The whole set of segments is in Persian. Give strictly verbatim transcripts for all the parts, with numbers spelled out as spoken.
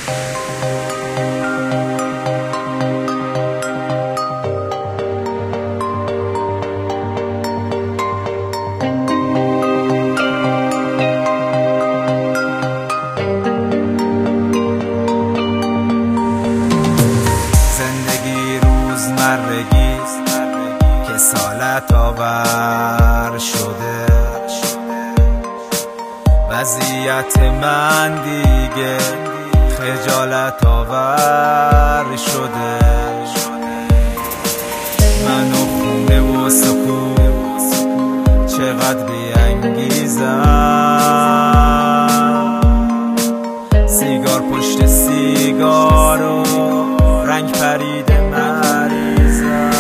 کسالت آور شده، وضعیت من دیگه خجالت آور شده. من و خونه و سکوت چقدر بی‌انگیزم، سیگار پشت سیگار و رنگ پریده مریضم.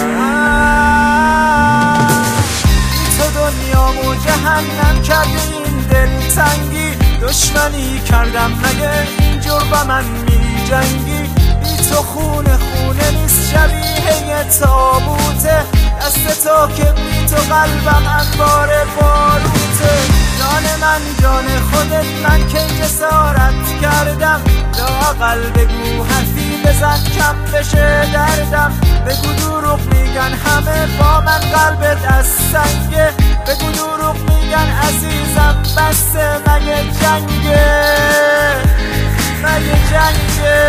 تو دنیامو جهنم کردی، این دلتنگی دشمنی کردم مگه اینجور با من می جنگی؟ بی تو خونه خونه نیست، شبیه یه تابوته، دست تو که بی تو قلبم انبار باروته. جان من جان خودت، من که جسارت کردم، لااقل بگو حرفی بزن کم بشه دردم. بگو دروغ میگن همه با من قلبت از سنگه، بگو دروغ میگن عزیزم بسه مگه جنگه، مگه جنگه.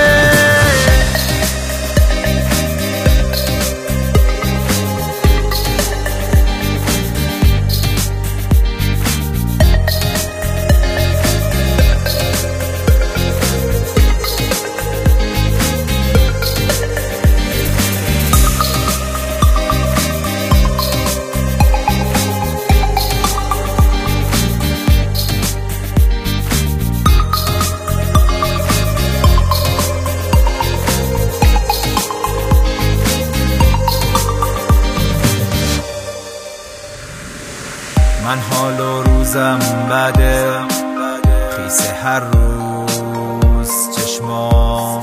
من حال و روزم بده، خیس هر روز چشمام،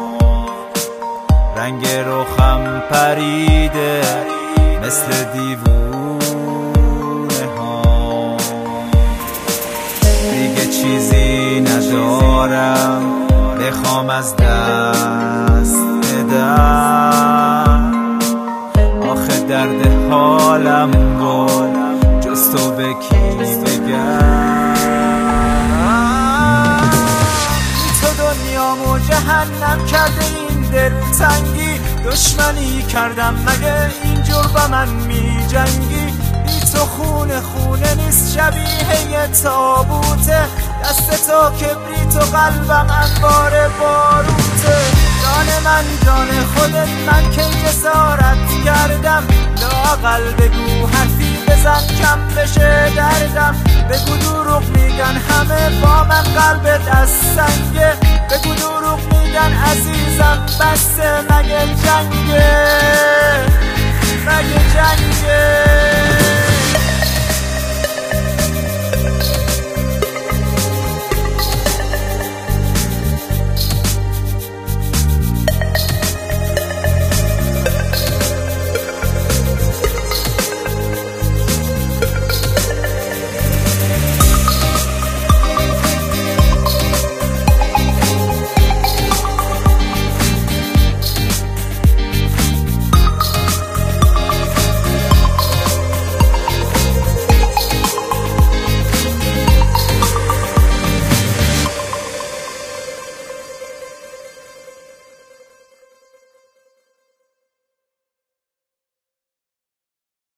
رنگ رخم پریده مثل دیوونه ها. دیگه چیزی ندارم بخوام از دست بدم، آخه درد حالم گل تو به کی بگم؟ تو دنیامو جهنم کرده، این دلتنگی دشمنی کردم مگه اینجور با من می جنگی؟ بی تو خونه خونه نیست، شبیه یه تابوته، دست تو کبریت و قلبم انبار باروته. جان من جان خودت، من که جسارت کردم، لااقل بگو حرفی بزن کم بشه دردم. بگو دروغ میگن همه با من قلبت از سنگه، بگو دروغ میگن عزیزم بسه مگه جنگه، مگه جنگه.